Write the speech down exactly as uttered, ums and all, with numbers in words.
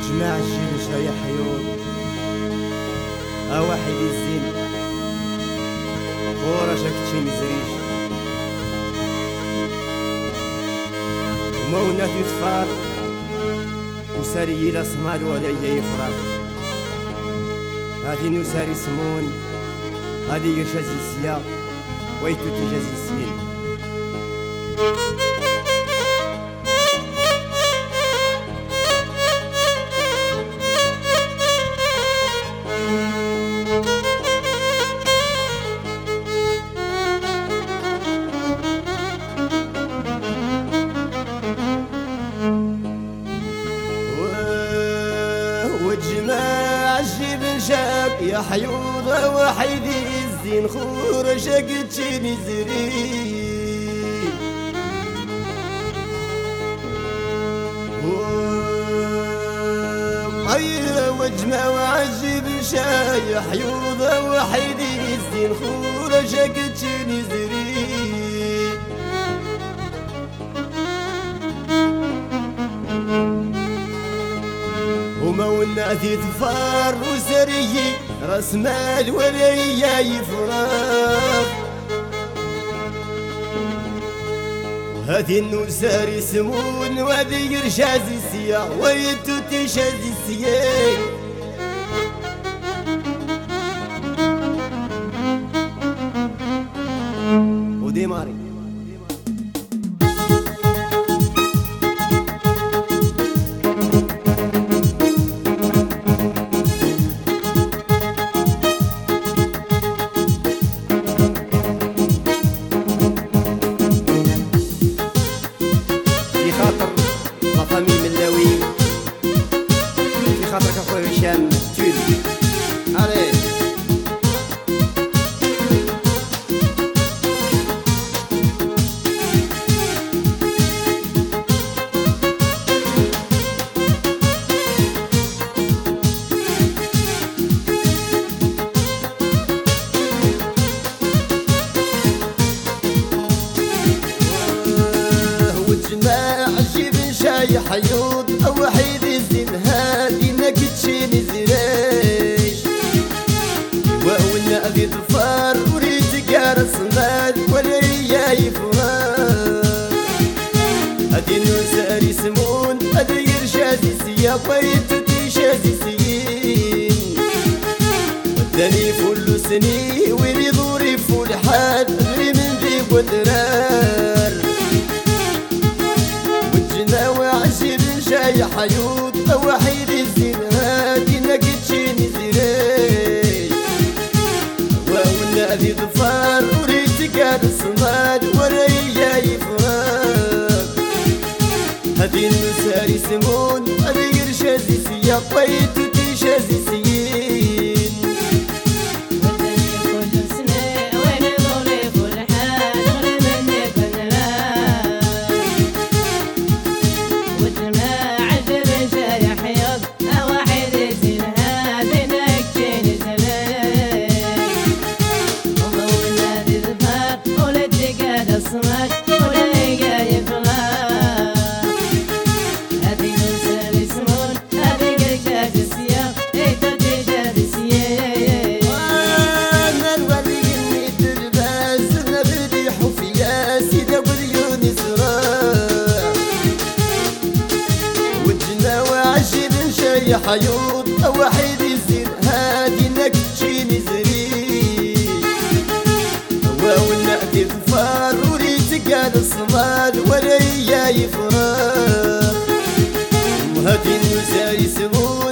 وجماع الجيل شاي حيوم أواحد الزين خورا شاكتشي مزريش ومونات يتفار وساري لا سمال ولا يفرح هادي نساري سمون هادي يشازي سيا ويتو تجازي سين وجماع الجبن شاك يا حيوضة وحيدي الزين خور شاكتشي نزري وجماع الجبن شاك يا حيوضة وحيدي الزين خور شاكتشي نزري ومونا في ظفار وسري راس مال وليا يفرق وهذي النسار يسمون وهذي يرشازي السيا ويتو تشازي السيا ودي ماري في خاطرك اخويا هشام توني عليه وجماع الجبن شاي حيوض وحيد الزين هادي نكتشي نزريش وقلنا ذي ظفار وريت قارس مال وليا يفرق هادي النسار يسمون هادي يرشازي سيا ويتو تشازي سيين وداني فلو سني ويري ظوري فول حال غري من ذيب ودرار وجماع الجبن شاي حيوض وحيد الزين هادي نكتشي نزري وقلنا ذي ظفار وريت قارس مال وريا يفرق هادي النسار يسمون هادي يرشازي سيا ويتو تشازي سيين شاي حيوض وحيد الزين هادي نكتشي نزري وقلنا ذي ظفار وريت قارس مال وليا يفرق وهادي النسار يسمون